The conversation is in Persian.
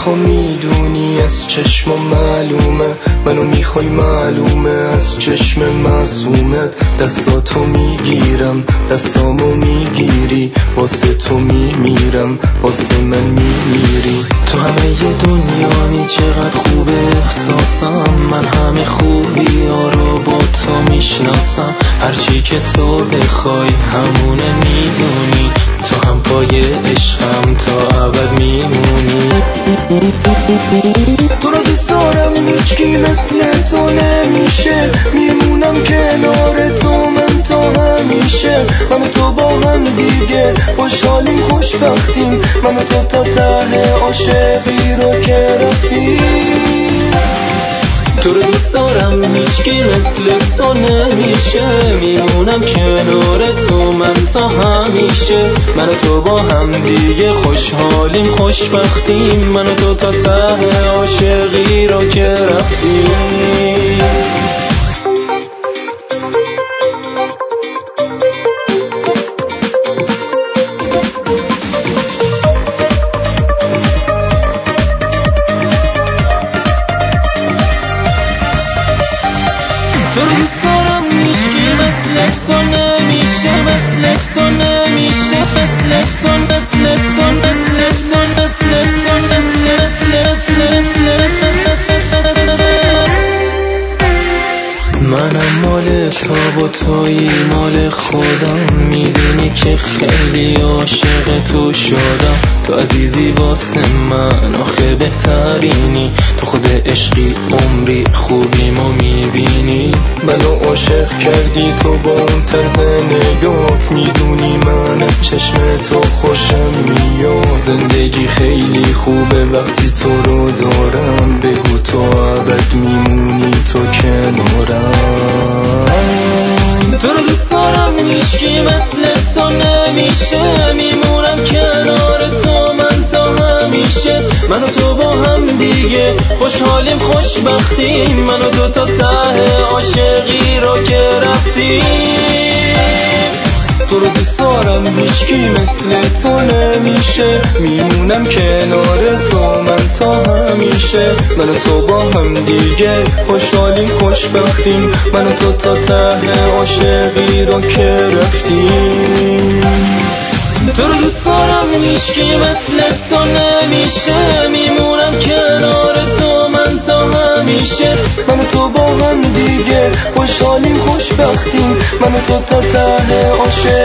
میخوام میدونی از چشم معلومه منو میخوای معلومه از چشم معصومت دستاتو میگیرم دستامو میگیری واسه تو میمیرم واسه من میمیری تو همه ی دنیایی چقدر خوبه احساسم من همه خوبی ها رو با تو میشناسم هرچی که تو بخوای همونه میدونی تو هم پای عشقم تا ابد میمونی تو رو دوست دارم هیچکی مثل تو نمیشه میمونم کنار تو من تا همیشه من و تو با هم دیگه خوشحالیم خوشبختیم من و تو تا ته عاشقی رو که رفتیم تو رو دوست دارم هیچکی مثل تو نمیشه میمونم کنار تو من تا همیشه من و تو با هم دیگه خوشحالیم خوشبختیم من و تو تا ته عاشقی رو که رفتیم منم مال تو و تویی مال خودم میدونی که خیلی عاشق تو شدم تو عزیزی واسه من آخه بهترینی تو خود عشقی عمری خوبیمو میبینی منو عاشق کردی تو با اون طرز نگات میدونی من از چشم تو خوشم میاد زندگی خیلی خوبه وقتی تو رو دارم بگو تو ابد میمونی تو کنارم تو رو دوست دارم هیچکی مثل تو نمیشه میمونم کنار تو من تا همیشه من و تو با هم دیگه خوشحالیم خوشبختیم من و تو تا ته عاشقی رو که رفتیم تو رو دوست دارم هیچکی مثل تو نمیشه میمونم کنار تو من تا همیشه من و تو با هم دیگه خوشحالیم خوشبختیم من و تو تا ته عاشقی رو که رفتیم تو رو دوست دارم هیچکی مثل تو نمیشه میمونم کنار تو من تا همیشه من و تو با هم دیگه خوشحالیم خوشبختیم من و تو تا ته عاشقی